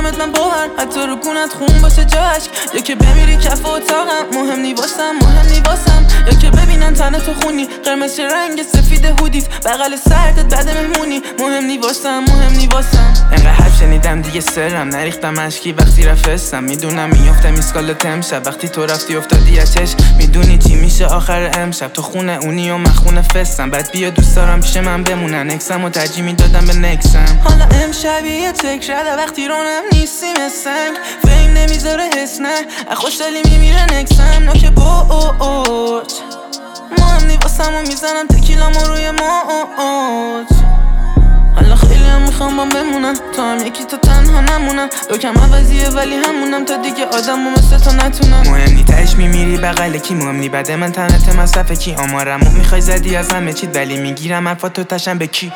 کنمت من باور حتی رو گونت خون باشه جاش، یا که بمیری کف اتاقم مهم نی واسم یا که ببینن تنه تو خونی قرمز چه رنگ سفید هودیت بغل سرتت بعد مهمونی مهم نی واسم انقدر حرف شنیدم دیگه سرم نریختم اشکی وقتی رفستم، میدونم میافتم ایسکالت امشب وقتی تو رفتی افتادی از چشم، میدونی چی میشه آخر امشب تو خونه اونی و من خونه فستم، بعد بیا دوست دارم پیش من بمونن اکسم و ترجیح میدادم به نکسم. حالا امشب یه تکرده وقتی رونم نیستی مثنگ فیم نمیذاره حس نه خوشدلی میمیره نکسم نوک برج مهم نی واسم و میزنم تکیلامو روی موج. حالا خیلی هم میخوام با بمونم تو هم یکی تا تنها نمونم دوکم عوضیه ولی همونم تا دیگه آدم و مثل تو نتونم. مهم نی تهش میمیری بغل کی مهم نی بعد من تنت مصرف کی آمارمو میخوای زدی از همه چید ولی میگیرم حرفاتو تشم به کی.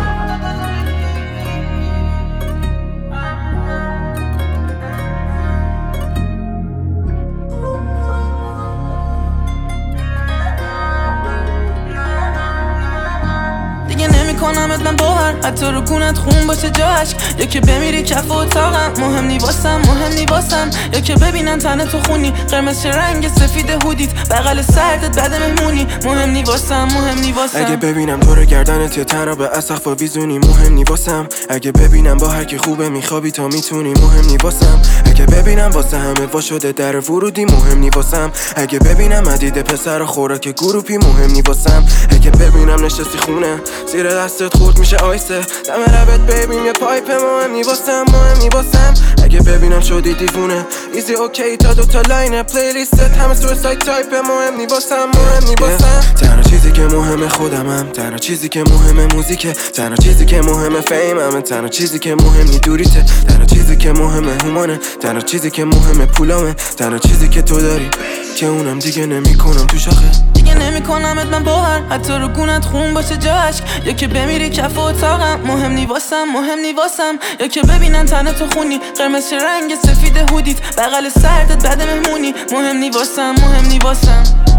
کنمت من باور حتی رو گونت خون باشه جاش، یا که بمیری کف اتاقم مهم نی واسم یا که ببینن تنه تو خونی قرمز چه رنگ سفید هودیت بغل سرتت بعد مهمونی مهم نی واسم اگه ببینم دور گردنت یا تنها به اسقف و ویزونی مهم نی واسم، اگه ببینم با هر کی خوبه میخوابی تا میتونی مهم نی واسم، اگه ببینم واسه همه وا شده در ورودی مهم نی واسم، اگه ببینم مدید پسر خوراک گروپی مهم نی واسم، اگه ببینم نشستی خونه زیر دستت خورد میشه آیسه دم لبت ببین یه پایپ مهم نی واسم اگه ببینم شدی دیوونه ایزی اوکی تا دوتا لاین پلیلیستت همه سویساید تایپ مهم نی واسم تنها چیزی که مهم خودمم، تنها چیزی که مهم موزیکه، تنها چیزی که مهم فیمم، تنها چیزی که مهم نی دوریته، تنها چیزی که مهم هومانه، تنها چیزی که مهم پولامه، تنها چیزی که تو داری که اونم دیگه نمیکنم تو شاخه نمیکنمت من باور حتی رو گونت خون باشه جاش، یا که بمیری کف اتاقم مهم نی واسم یا که ببینن تنه تو خونی قرمز چه رنگ سفید هودیت بغل سرتت بعد مهمونی مهم نی واسم